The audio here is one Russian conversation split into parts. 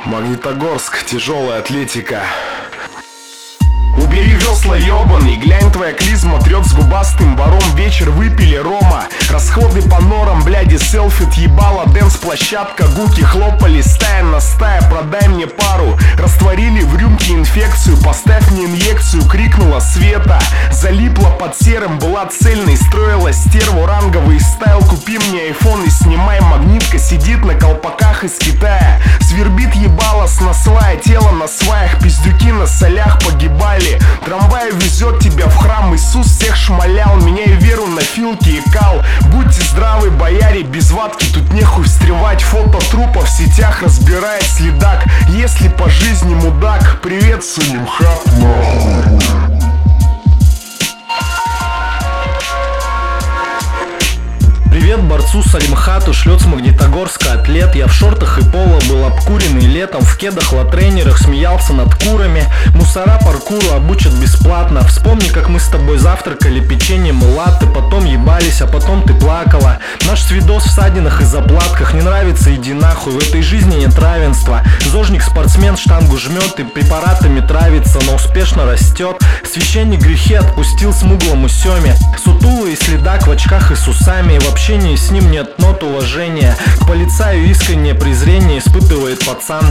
Магнитогорск, тяжелая атлетика. Убери весла, ебаный, глянь, твоя клизма трет с губастым баром. Вечер выпили рома, расходы по норам, бляди, селфи, ебала, дэнс-площадка, гуки хлопали, стая на стая, продай мне пару. Растворили в рюмке инфекцию, поставь мне инъекцию, крикнула Света. Залипла под серым, была цельной, строила стерву, ранговый стайл. Купи мне айфон и снимай, магнитка сидит на колпаках из Китая. Свербит ебало с насвая, тело на сваях, пиздюки на солях погибали. Трамвай везет тебя в храм, Иисус всех шмалял. Меняй веру на филки и кал. Будьте здравы, бояре, без ватки тут нехуй встревать. Фото трупа в сетях разбирает следак. Если по жизни мудак, привет, Салимхат, нахуй. Привет борцу Салимхату, шлет с Магнитогорска атлет. Я в шортах и поло был обкуренный летом, в кедах, латрейнерах, смеялся над курами. Мусора паркуру обучат бесплатно. Вспомни, как мы с тобой завтракали печеньем и латте, потом ебались, а потом ты плакала. Наш свидос в ссадинах и заплатках. Не нравится, иди нахуй, в этой жизни нет равенства. Зожник-спортсмен штангу жмет и препаратами травится, но успешно растет. Священник грехи отпустил смуглому Семе. Сутулый следак в очках и с усами, и в общении с ним нет нот уважения. К полицаю искреннее презрение испытывает пацан.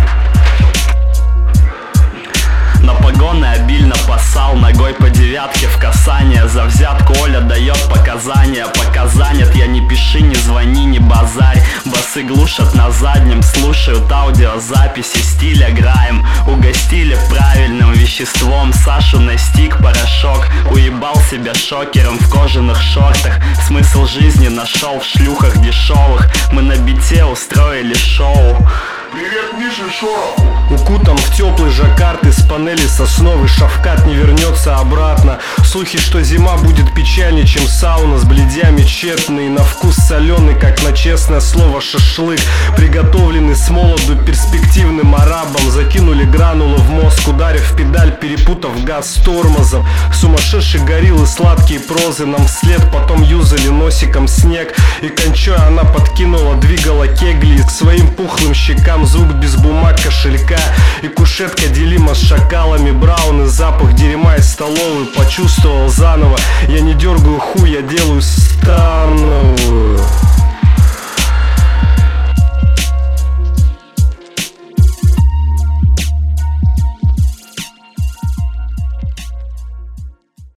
На погоны обильно поссал, ногой по девятке в касание. За взятку Оля дает показания. Пока занят, я не пиши, не звони, не базарь. Басы глушат на заднем, слушают аудиозаписи, стиля граем. Угостили правильным веществом Сашу на стик порошок. Уебал себя шокером в кожаных шортах. Смысл жизни нашел в шлюхах дешевых. Мы на бите устроили шоу. Привет, Миша Шороху. Укутан в теплый жаккард из панели сосновый, Шавкат не вернется обратно. Слухи, что зима будет печальнее, чем сауна, с бледями тщетный, на вкус соленый, как на честное слово шашлык. Приготовленный с молоду перспективным арабом. Закинули гранулы в мозг, ударив педаль, перепутав газ с тормозом. Сумасшедший гориллы, сладкие прозы нам вслед, потом юзали носиком снег. И кончой она подкинула, двигала кегли к своим пухлым щекам. Звук без бумаг, кошелька и кушетка делима с шакалами. Браун и запах дерьма из столовой почувствовал заново. Я не дергаю хуй, я делаю становую.